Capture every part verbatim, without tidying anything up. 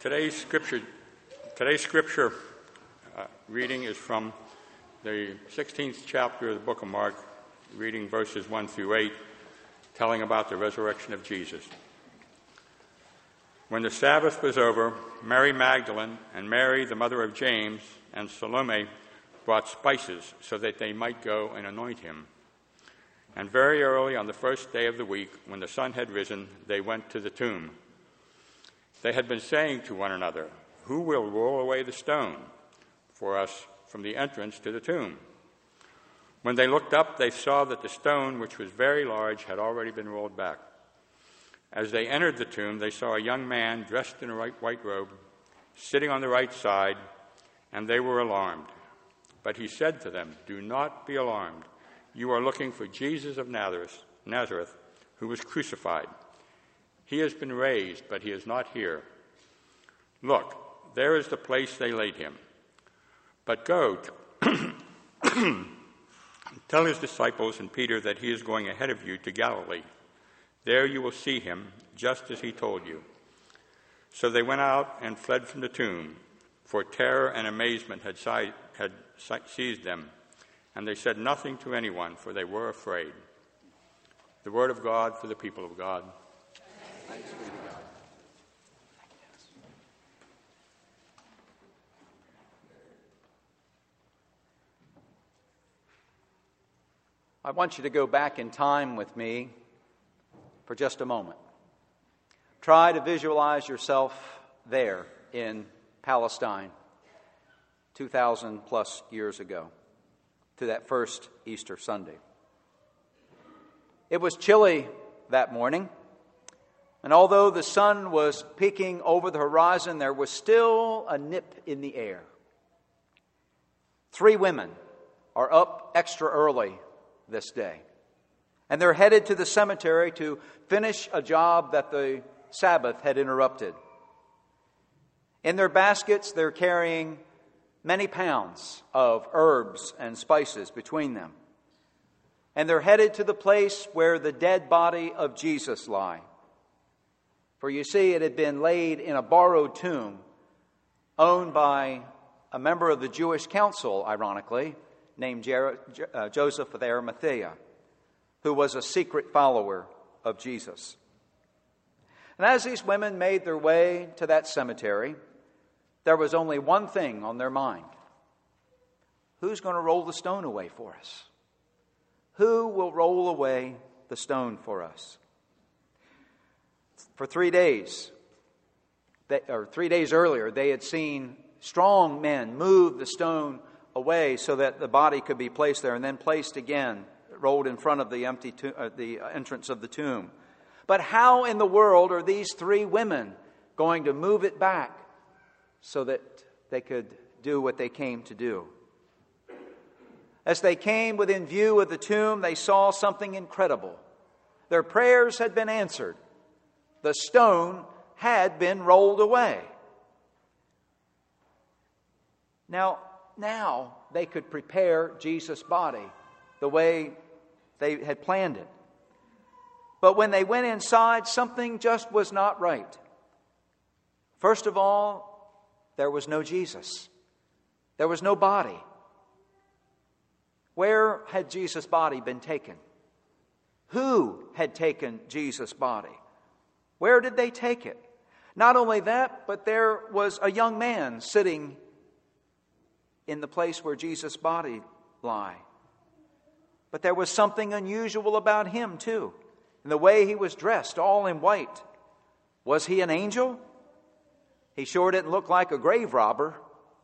Today's scripture, today's scripture uh, reading is from the sixteenth chapter of the book of Mark, reading verses one through eight, telling about the resurrection of Jesus. When the Sabbath was over, Mary Magdalene and Mary, the mother of James, and Salome brought spices so that they might go and anoint him. And very early on the first day of the week, when the sun had risen, they went to the tomb. They had been saying to one another, "Who will roll away the stone for us from the entrance to the tomb?" When they looked up, they saw that the stone, which was very large, had already been rolled back. As they entered the tomb, they saw a young man dressed in a white robe, sitting on the right side, and they were alarmed. But he said to them, "Do not be alarmed. You are looking for Jesus of Nazareth, Nazareth, who was crucified. He has been raised, but he is not here. Look, there is the place they laid him. But go, t- tell his disciples and Peter that he is going ahead of you to Galilee. There you will see him, just as he told you." So they went out and fled from the tomb, for terror and amazement had, si- had seized them, and they said nothing to anyone, for they were afraid. The word of God for the people of God. Thanks be to God. I want you to go back in time with me for just a moment. Try to visualize yourself there in Palestine two thousand plus years ago, to that first Easter Sunday. It was chilly that morning, and although the sun was peeking over the horizon, there was still a nip in the air. Three women are up extra early this day, and they're headed to the cemetery to finish a job that the Sabbath had interrupted. In their baskets, they're carrying many pounds of herbs and spices between them, and they're headed to the place where the dead body of Jesus lie. For you see, it had been laid in a borrowed tomb owned by a member of the Jewish council, ironically, named Jer- uh, Joseph of Arimathea, who was a secret follower of Jesus. And as these women made their way to that cemetery, there was only one thing on their mind. Who's going to roll the stone away for us? Who will roll away the stone for us? For three days, they, or three days earlier, they had seen strong men move the stone away so that the body could be placed there, and then placed again, rolled in front of the empty to, uh, the entrance of the tomb. But how in the world are these three women going to move it back so that they could do what they came to do? As they came within view of the tomb, they saw something incredible. Their prayers had been answered. The stone had been rolled away. Now, now they could prepare Jesus' body the way they had planned it. But when they went inside, something just was not right. First of all, there was no Jesus. There was no body. Where had Jesus' body been taken? Who had taken Jesus' body? Where did they take it? Not only that, but there was a young man sitting in the place where Jesus' body lay. But there was something unusual about him, too. In the way he was dressed, all in white. Was he an angel? He sure didn't look like a grave robber.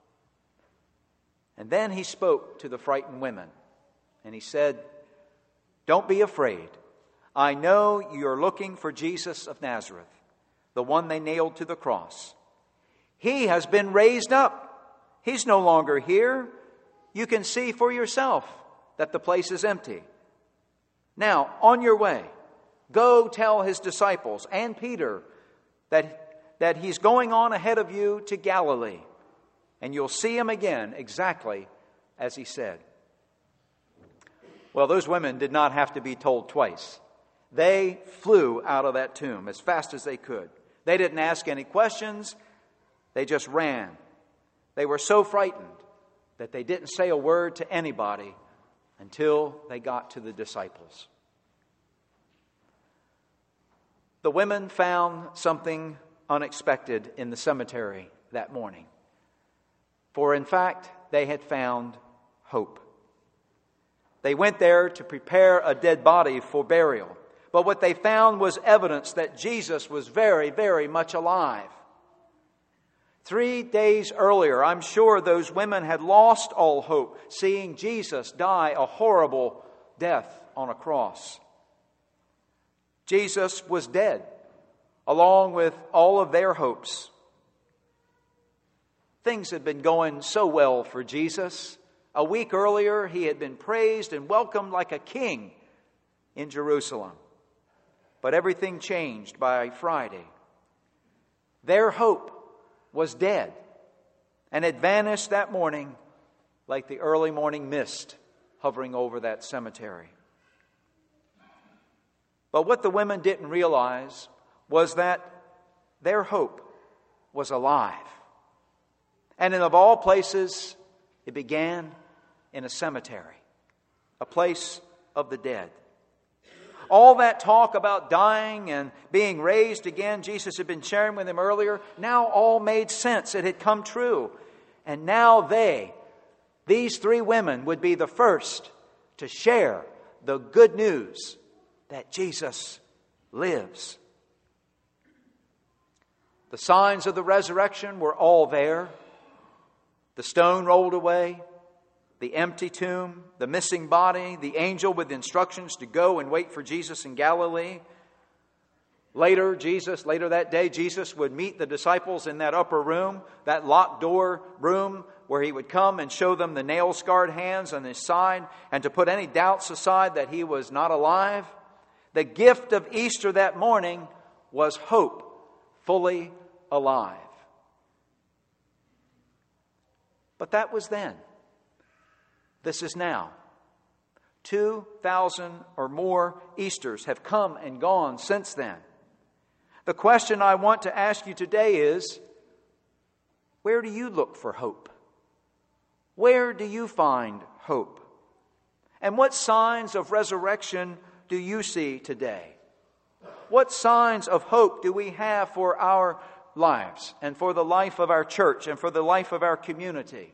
And then he spoke to the frightened women. And he said, "Don't be afraid. I know you're looking for Jesus of Nazareth, the one they nailed to the cross. He has been raised up. He's no longer here. You can see for yourself that the place is empty. Now, on your way, go tell his disciples and Peter that, that he's going on ahead of you to Galilee, and you'll see him again exactly as he said." Well, those women did not have to be told twice. They flew out of that tomb as fast as they could. They didn't ask any questions. They just ran. They were so frightened that they didn't say a word to anybody until they got to the disciples. The women found something unexpected in the cemetery that morning. For in fact, they had found hope. They went there to prepare a dead body for burial. But what they found was evidence that Jesus was very, very much alive. Three days earlier, I'm sure those women had lost all hope, seeing Jesus die a horrible death on a cross. Jesus was dead, along with all of their hopes. Things had been going so well for Jesus. A week earlier, he had been praised and welcomed like a king in Jerusalem. But everything changed by Friday. Their hope was dead and had vanished that morning like the early morning mist hovering over that cemetery. But what the women didn't realize was that their hope was alive. And in of all places, it began in a cemetery, a place of the dead. All that talk about dying and being raised again, Jesus had been sharing with them earlier, now all made sense. It had come true. And now they, these three women, would be the first to share the good news that Jesus lives. The signs of the resurrection were all there. The stone rolled away, the empty tomb, the missing body, the angel with instructions to go and wait for Jesus in Galilee. Later, Jesus, later that day, Jesus would meet the disciples in that upper room, that locked door room, where he would come and show them the nail-scarred hands on his side, and to put any doubts aside that he was not alive. The gift of Easter that morning was hope, fully alive. But that was then. This is now. Two thousand or more Easters have come and gone since then. The question I want to ask you today is, where do you look for hope? Where do you find hope? And what signs of resurrection do you see today? What signs of hope do we have for our lives and for the life of our church and for the life of our community?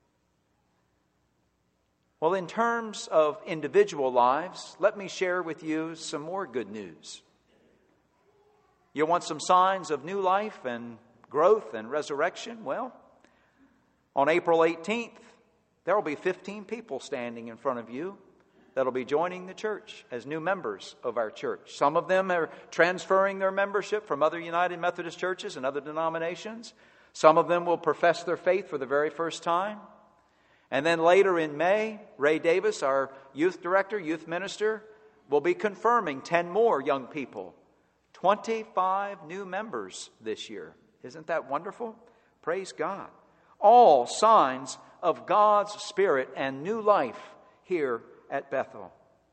Well, in terms of individual lives, let me share with you some more good news. You want some signs of new life and growth and resurrection? Well, on April eighteenth, there will be fifteen people standing in front of you that will be joining the church as new members of our church. Some of them are transferring their membership from other United Methodist churches and other denominations. Some of them will profess their faith for the very first time. And then later in May, Ray Davis, our youth director, youth minister, will be confirming ten more young people. twenty-five new members this year. Isn't that wonderful? Praise God. All signs of God's Spirit and new life here at Bethel.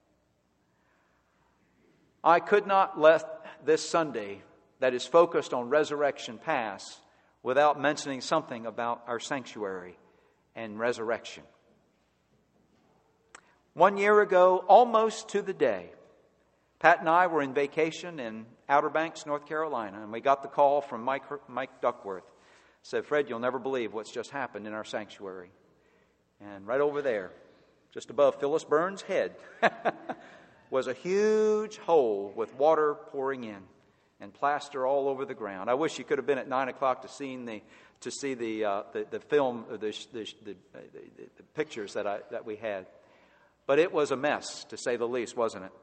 I could not let this Sunday that is focused on resurrection pass without mentioning something about our sanctuary and resurrection. One year ago, almost to the day, Pat and I were in vacation in Outer Banks, North Carolina, and we got the call from Mike, Mike Duckworth. Said, "Fred, you'll never believe what's just happened in our sanctuary." And right over there, just above Phyllis Burns' head, was a huge hole with water pouring in and plaster all over the ground. I wish you could have been at nine o'clock to see the to see the uh, the, the film, the the, the, the the pictures that I that we had. But it was a mess, to say the least, wasn't it?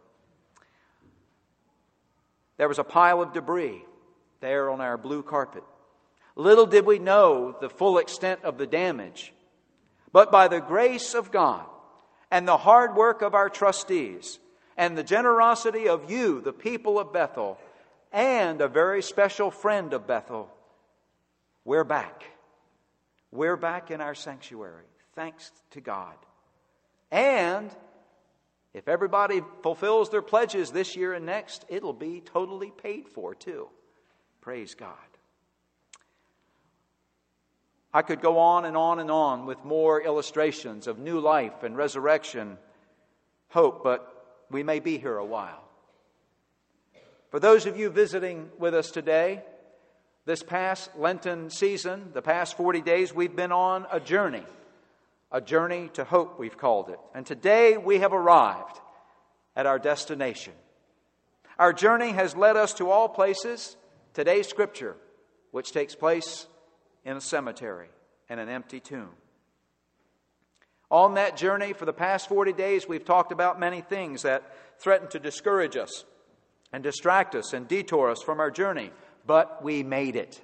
There was a pile of debris there on our blue carpet. Little did we know the full extent of the damage. But by the grace of God and the hard work of our trustees and the generosity of you, the people of Bethel, and a very special friend of Bethel, we're back. We're back in our sanctuary. Thanks to God. And if everybody fulfills their pledges this year and next, it'll be totally paid for too. Praise God. I could go on and on and on with more illustrations of new life and resurrection, hope, but we may be here a while. For those of you visiting with us today, this past Lenten season, the past forty days, we've been on a journey. A journey to hope, we've called it. And today we have arrived at our destination. Our journey has led us to all places. Today's scripture, which takes place in a cemetery and an empty tomb. On that journey for the past forty days, we've talked about many things that threaten to discourage us and distract us and detour us from our journey. But we made it.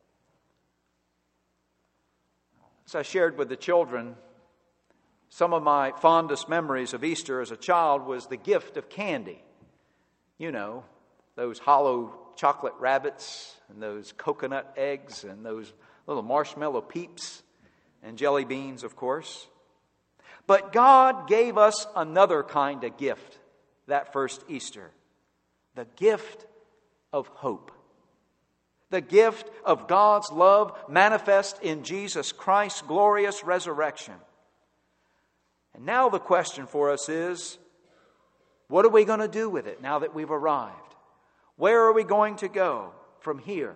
As I shared with the children, some of my fondest memories of Easter as a child was the gift of candy. You know, those hollow chocolate rabbits and those coconut eggs and those little marshmallow peeps and jelly beans, of course. But God gave us another kind of gift that first Easter. The gift of hope. The gift of God's love manifest in Jesus Christ's glorious resurrection. And now the question for us is, what are we going to do with it now that we've arrived? Where are we going to go from here?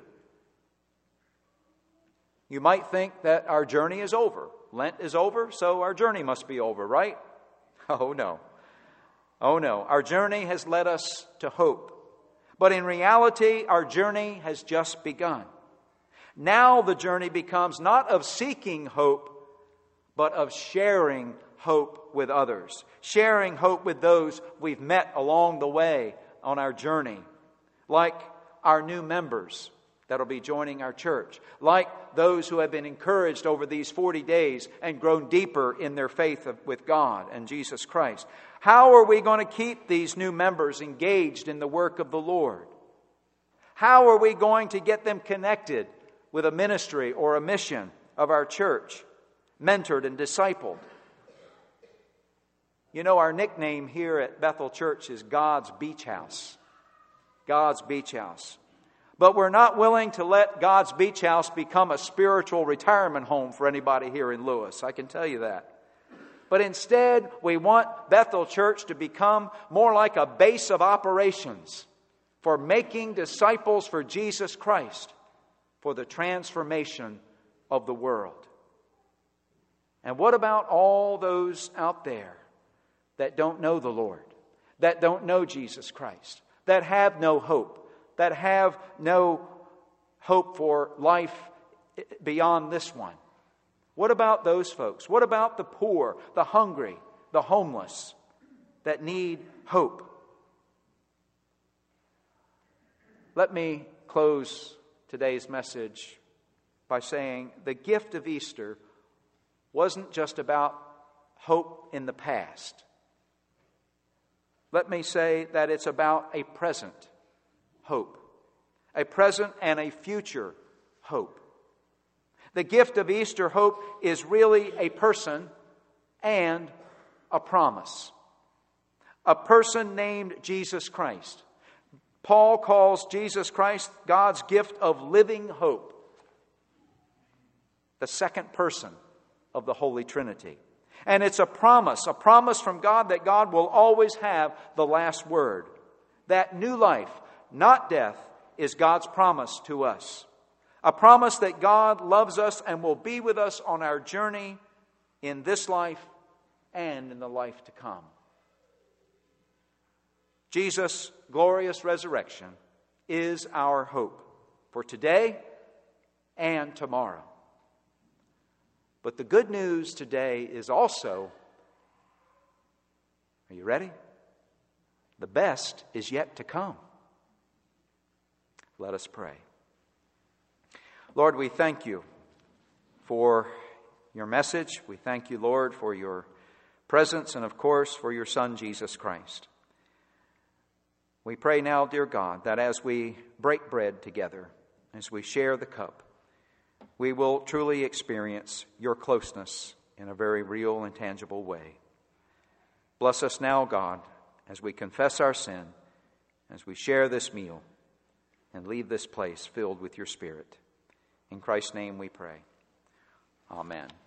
You might think that our journey is over. Lent is over, so our journey must be over, right? Oh no. Oh no. Our journey has led us to hope. But in reality, our journey has just begun. Now the journey becomes not of seeking hope, but of sharing hope with others. Sharing hope with those we've met along the way on our journey. Like our new members that'll be joining our church. Like those who have been encouraged over these forty days and grown deeper in their faith with God and Jesus Christ. How are we going to keep these new members engaged in the work of the Lord? How are we going to get them connected with a ministry or a mission of our church, mentored and discipled? You know, our nickname here at Bethel Church is God's Beach House. God's Beach House. But we're not willing to let God's Beach House become a spiritual retirement home for anybody here in Lewis. I can tell you that. But instead, we want Bethel Church to become more like a base of operations for making disciples for Jesus Christ, for the transformation of the world. And what about all those out there that don't know the Lord, that don't know Jesus Christ, that have no hope, that have no hope for life beyond this one? What about those folks? What about the poor, the hungry, the homeless that need hope? Let me close today's message by saying the gift of Easter wasn't just about hope in the past. Let me say that it's about a present hope, a present and a future hope. The gift of Easter hope is really a person and a promise. A person named Jesus Christ. Paul calls Jesus Christ God's gift of living hope. The second person of the Holy Trinity. And it's a promise, a promise from God that God will always have the last word. That new life, not death, is God's promise to us. A promise that God loves us and will be with us on our journey in this life and in the life to come. Jesus' glorious resurrection is our hope for today and tomorrow. But the good news today is also, are you ready? The best is yet to come. Let us pray. Lord, we thank you for your message. We thank you, Lord, for your presence and, of course, for your Son, Jesus Christ. We pray now, dear God, that as we break bread together, as we share the cup, we will truly experience your closeness in a very real and tangible way. Bless us now, God, as we confess our sin, as we share this meal, and leave this place filled with your Spirit. In Christ's name we pray. Amen.